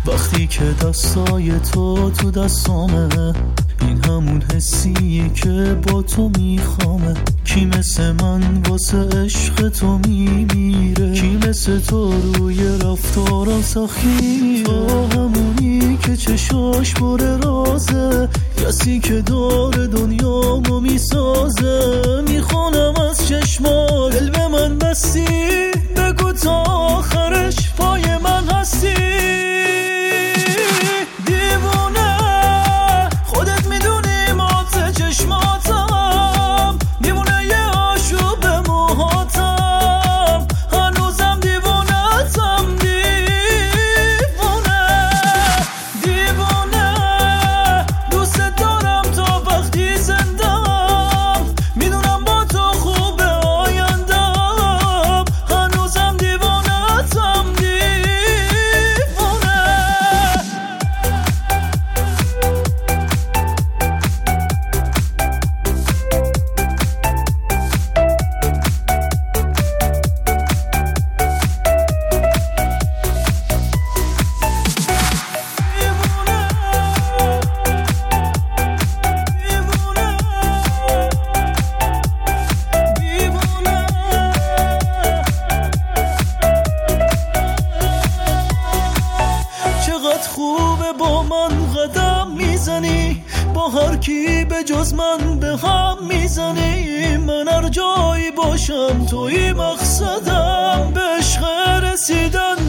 وقتی که دستای تو دستامه، این همون حسیه که با تو میخوامه. کی مثل من واسه عشق تو میمیره، کی مثل تو روی رفتارا سخیه. تو همونی که چشاش بره رازه، کسی که داره دنیامو میسازه. میخونم از چشمات دل به من بستی، بگو تا آخرش پای من هستی. خوبه با من قدم میزنی، با هر کی به جز من به هم میزنی. من هر جایی باشم توی مقصدم، به عشق رسیدن